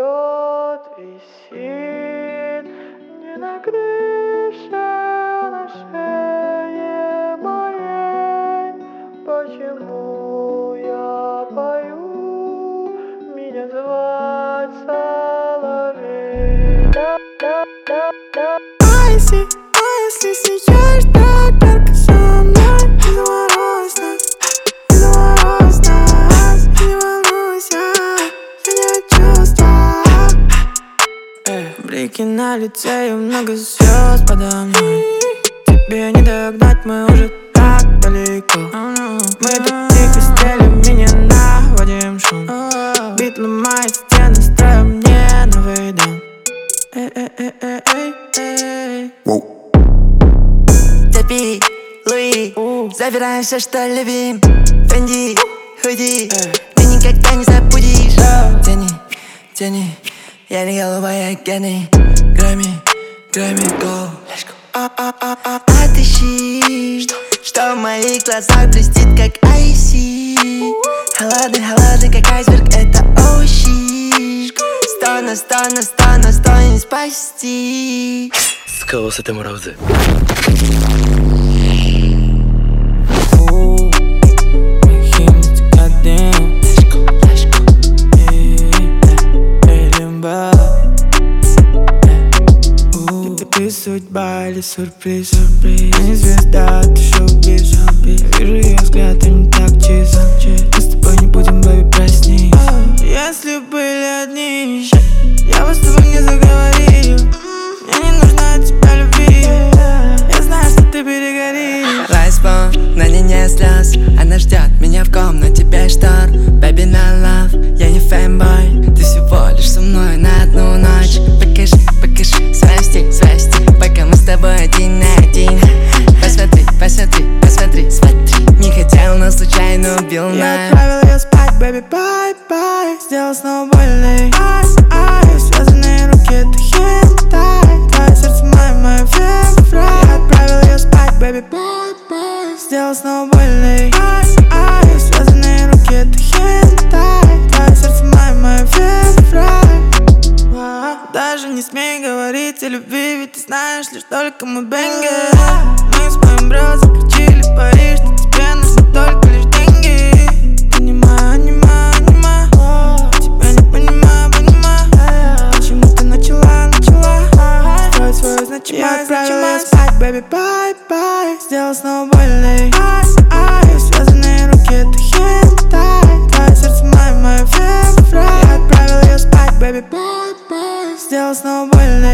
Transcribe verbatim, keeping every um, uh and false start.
идет, висит не на крыше, а на шее моей. Почему я пою, меня звать соловей? А если, а если сияешь так ярко со мной, не заморозь нас, не заморозь нас, не волнуйся, меня чувства. Блики на лице и много звезд подо мной. Тебе не догнать, мы уже так далеко. Мы тут тихо стелим, меня наводим шум. Бит ломает стены, строим мне новый дом. Цепи, Луи, забираем все, что любим. Фенди, худи, ты никогда не забудешь. Тяни, тяни, я не голубая гены. Грамми, Грамми, go. Отыщи, что в моих глазах блестит, как айси. Холодный, холодный, как айсберг, это оуши. Сто на сто на сто на сто не спасти. 使わせてもらうぜ。 Ты судьба или сюрприз, сюрприз. Не звезда, ты шоу-биз. Вижу ее взгляд, он не так чист. Мы с тобой не будем, бэби, проснись. Если были одни, я бы с тобой не заговорил. Мне не нужна от тебя любви. Я знаю, что ты перегоришь. Лайспон, на ней не слез. Она ждет меня в комнате без штор. Baby, my love, я не фэнбой. Ты всего лишь со мной на одну ночь. Покажи, покажи свой стиль, свой стиль. Пока мы с тобой один на один. Посмотри, посмотри, посмотри, смотри. Не хотел, но случайно убил нас. Я отправил ее спать, baby, bye-bye. Сделал снова больно. Ай, ай, связанные руки, это хентай. Твое сердце мое, мое февраль. Я отправил ее спать, baby, bye-bye. Сделал снова больно. Ай, ай, связанные руки, это хентай. Твое сердце мое, мое февраль. Даже не смей говорить о любви, ведь ты знаешь лишь только мой бенгер. Мы с моим братом кричили в Париж, что тебе нужны только лишь деньги. Понимаю, понимаю, понимаю, тебя не понимаю, понимаю. Почему ты начала, начала строить свою значимость? Я отправил ее спать, baby, bye-bye. Сделал снова больно. Ай, ай, связанные руки, это хентай. Твое сердце мое, мое февраль. Я отправил ее спать, baby, bye-bye. Сделал снова больно.